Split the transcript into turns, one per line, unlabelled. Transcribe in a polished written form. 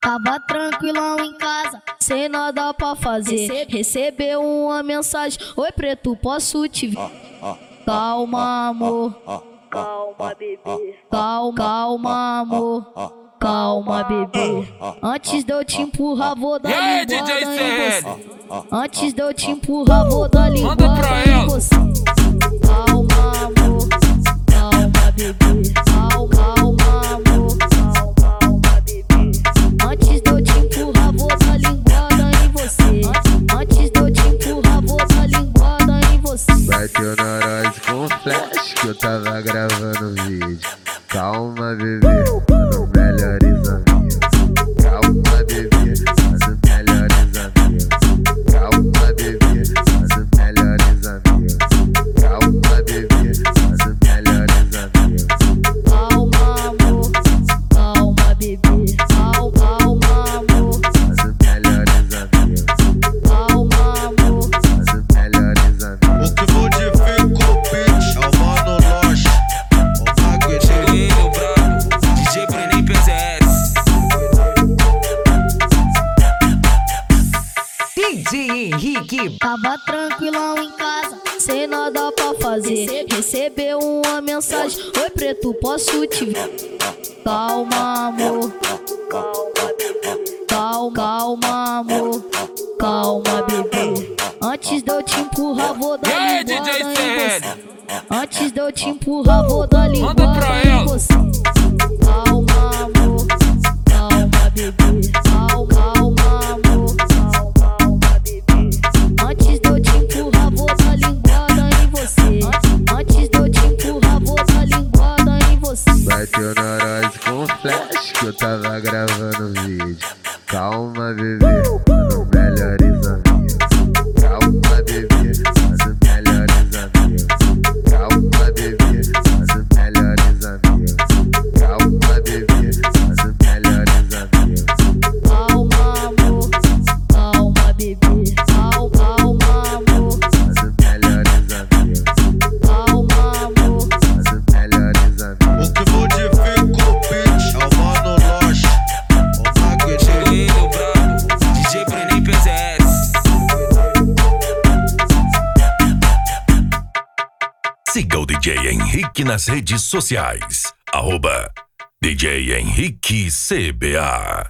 Tava tranquilão em casa, sem nada pra fazer. Recebeu uma mensagem: oi preto, posso te ver? Calma, amor.
Calma, bebê.
Calma, amor. Calma, bebê. Antes de eu te empurrar, vou dar linguada em você. Antes de eu te empurrar, vou dar linguada em você. Calma, amor. Calma, bebê. Calma, amor. Calma, bebê. Antes de eu te empurrar, vou dar linguada em você. Antes de eu te empurrar, vou dar linguada em você.
Bateu na nós com flash que eu tava gravando vídeo. Calma, bebê, mano, melhores amigos. Calma, bebê, mano, melhores amigos. Calma, bebê, mano, melhores amigos. Calma, bebê, mano, melhores amigos.
Calma, amor. Calma, bebê. Calma, amor.
Mano, melhores amigos.
Calma, amor.
Mano, melhores amigos.
O que modifica o beat é o Mano Loche, o Magneto.
Ele, o brabo, DJ Brenem PZS.
DJ Henrique.
Tava tranquilão em casa, sem nada pra fazer. Recebeu uma mensagem: oi preto, posso te ver? Calma, amor. Calma, amor. Calma, bebê. Antes de eu te empurrar, vou dar linguada em você. Antes de eu te empurrar, vou dar linguada em você. Calma, amor. Calma, bebê. Calma, amor. Calma, bebê. Antes de eu te empurrar, vou dar linguada em você. Antes de eu te empurrar, vou dar linguada em você.
Bateu na nós com flash que eu tava gravando vídeo. Calma, bebê, mano, melhores amigos. Calma, bebê, mano, melhores amigos. Calma, bebê, mano, melhores amigos. Calma, bebê, mano, melhores amigos.
Calma, amor. Calma, bebê. Calma, amor.
Mano, melhores amigos.
Calma, amor.
Mano, melhores amigos.
O que modifica o beat é o Mano Loche, o Magneto.
Ele, o brabo, DJ Brenem PZS.
Siga o DJ Henrique nas redes sociais. @DJ Henrique CBA.